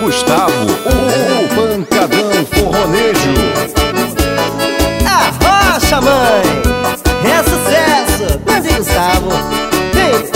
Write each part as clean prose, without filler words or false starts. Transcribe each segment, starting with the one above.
Gustavo, o pancadão forronejo. Arrocha, mãe! É sucesso! Nandi Gustavo! Vem!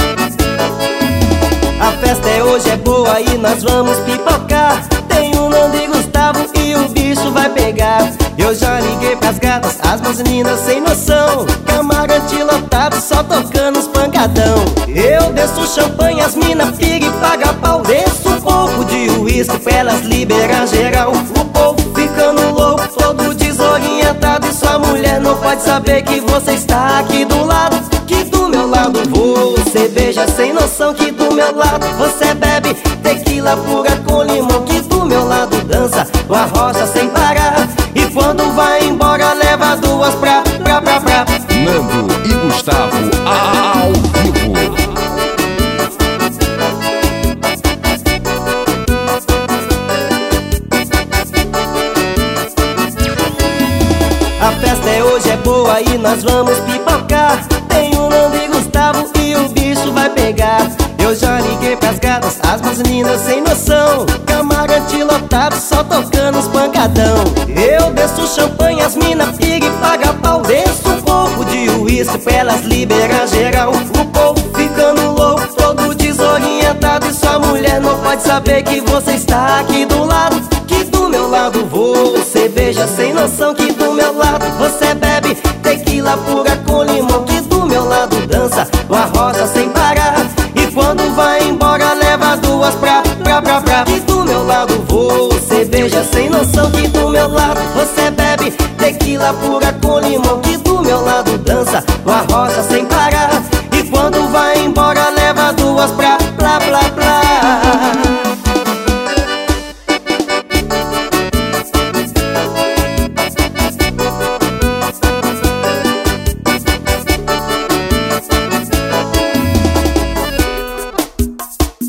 A festa hoje é boa e nós vamos pipocar. Tem o Nandi Gustavo e o bicho vai pegar. Eu já liguei pras gatas, as meninas sem noção. Camarante lotado, só tocando os pancadão. Eu desço champanhe, as mina piga e paga pau. Desço um pouco de uísque pra elas liberar geral. O povo ficando louco, todo desorientado. E sua mulher não pode saber que você está aqui do lado. Que do meu lado você beija sem noção. Que do meu lado você bebe tequila pura com limão. Que do meu lado dança o arrocha sem parar. E quando vai embora leva duas pra. Nando e Gustavo ao vivo. A festa hoje é boa e nós vamos pipocar. Tem o Nandi Gustavo e o bicho vai pegar. Eu já liguei pras gatas, as meninas sem noção. Camarante lotado, só tocando os pancadão. Eu desço champanhe, as mina piga e paga pau. Desço um pouco de uísque pra elas liberar geral. O povo ficando louco, todo desorientado. E sua mulher não pode saber que você está aqui do lado. Que do meu lado você beija sem noção. Que do meu lado você bebe tequila pura com limão. Que do meu lado dança o arrocha sem parar. E quando vai embora leva duas pra. Que do meu lado você beija sem noção. Que do meu lado você bebe tequila pura